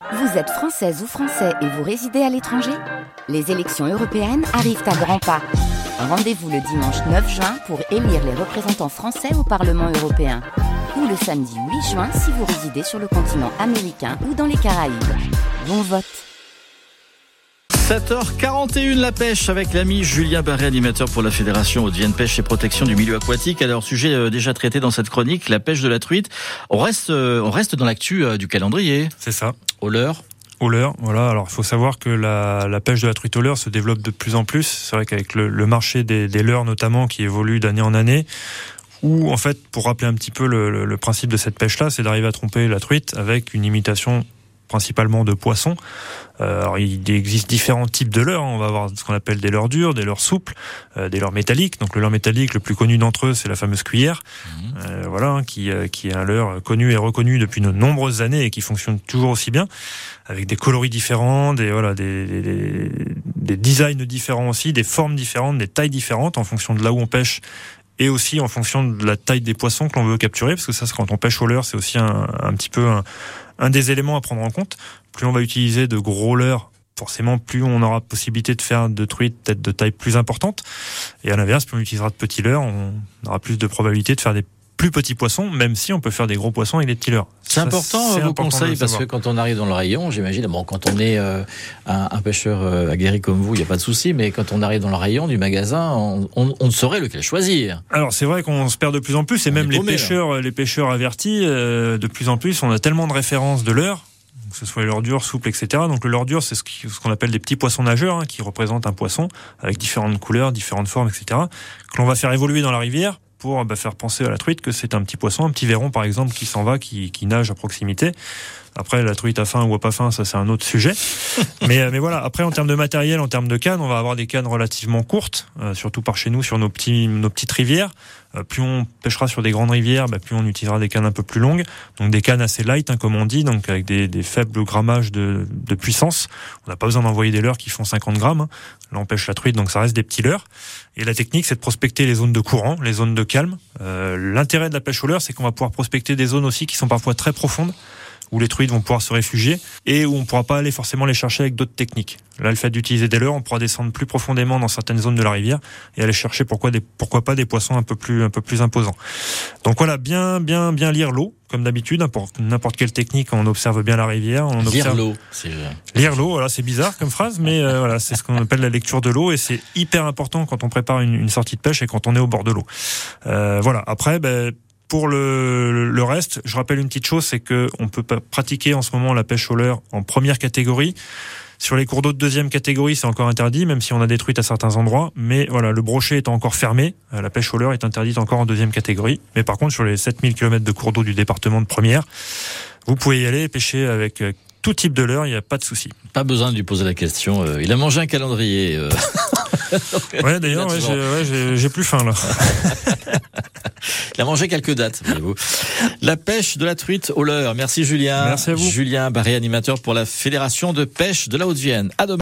Vous êtes française ou français et vous résidez à l'étranger ? Les élections européennes arrivent à grands pas. Rendez-vous le dimanche 9 juin pour élire les représentants français au Parlement européen. Ou le samedi 8 juin si vous résidez sur le continent américain ou dans les Caraïbes. Bon vote. 7h41, la pêche avec l'ami Julien Barré, animateur pour la Fédération Hauts-de-Vienne Pêche et Protection du Milieu Aquatique. Alors, sujet déjà traité dans cette chronique, la pêche de la truite. On reste dans l'actu du calendrier. C'est ça. Au leurre. Au leurre, voilà. Alors, il faut savoir que la pêche de la truite au leurre se développe de plus en plus. C'est vrai qu'avec le marché des leurres notamment qui évolue d'année en année, où en fait, pour rappeler un petit peu le principe de cette pêche-là, c'est d'arriver à tromper la truite avec une imitation principalement de poissons. Alors, il existe différents types de leurres. On va avoir ce qu'on appelle des leurres dures, des leurres souples, des leurres métalliques. Donc, le leurre métallique, le plus connu d'entre eux, c'est la fameuse cuillère. Qui est un leurre connu et reconnu depuis de nombreuses années et qui fonctionne toujours aussi bien, avec des coloris différents, des designs différents aussi, des formes différentes, des tailles différentes en fonction de là où on pêche et aussi en fonction de la taille des poissons que l'on veut capturer, parce que ça, quand on pêche au leurre, c'est aussi un petit peu un des éléments à prendre en compte. Plus on va utiliser de gros leurres, forcément, plus on aura possibilité de faire de truites peut-être de taille plus importante. Et à l'inverse, plus on utilisera de petits leurres, on aura plus de probabilité de faire des plus petits poissons, même si on peut faire des gros poissons avec des petits leurres. C'est important vos conseils, parce que quand on arrive dans le rayon, j'imagine, quand on est un pêcheur aguerri comme vous, il n'y a pas de souci, mais quand on arrive dans le rayon du magasin, on ne saurait lequel choisir. Alors c'est vrai qu'on se perd de plus en plus, et même les pêcheurs avertis, de plus en plus, on a tellement de références de leurres, que ce soit les leurres dures, souples, etc. Donc le leurre dur, c'est ce qu'on appelle des petits poissons nageurs, qui représentent un poisson avec différentes couleurs, différentes formes, etc., que l'on va faire évoluer dans la rivière pour faire penser à la truite que c'est un petit poisson, un petit verron par exemple qui s'en va, qui nage à proximité. Après, la truite à faim ou à pas faim, ça c'est un autre sujet. mais voilà, après en termes de matériel, en termes de cannes, on va avoir des cannes relativement courtes, surtout par chez nous sur nos petites rivières. Plus on pêchera sur des grandes rivières, plus on utilisera des cannes un peu plus longues. Donc des cannes assez light, comme on dit, donc avec des faibles grammages de puissance. On n'a pas besoin d'envoyer des leurres qui font 50 grammes. Là, on pêche la truite, donc ça reste des petits leurres. Et la technique, c'est de prospecter les zones de courant, les zones de calme. L'intérêt de la pêche au leurre, c'est qu'on va pouvoir prospecter des zones aussi qui sont parfois très profondes, où les truites vont pouvoir se réfugier et où on ne pourra pas aller forcément les chercher avec d'autres techniques. Là, le fait d'utiliser des leurres, on pourra descendre plus profondément dans certaines zones de la rivière et aller chercher pourquoi pas des poissons un peu plus imposants. Donc voilà, bien lire l'eau, comme d'habitude, pour n'importe quelle technique, on observe bien la rivière. Lire l'eau, lire l'eau, voilà, c'est bizarre comme phrase, mais voilà, c'est ce qu'on appelle la lecture de l'eau et c'est hyper important quand on prépare une sortie de pêche et quand on est au bord de l'eau. Voilà, après, pour le reste, je rappelle une petite chose, c'est que on peut pratiquer en ce moment la pêche au leurre en première catégorie. Sur les cours d'eau de deuxième catégorie, c'est encore interdit, même si on a des truites à certains endroits. Mais voilà, le brochet étant encore fermé, la pêche au leurre est interdite encore en deuxième catégorie. Mais par contre, sur les 7000 km de cours d'eau du département de première, vous pouvez y aller et pêcher avec tout type de leurre, il n'y a pas de souci. Pas besoin de lui poser la question. Il a mangé un calendrier. Ouais, d'ailleurs, j'ai plus faim là. Il a mangé quelques dates, voyez-vous. La pêche de la truite au leurre. Merci Julien. Merci à vous. Julien Barré, animateur pour la Fédération de pêche de la Haute-Vienne. À demain.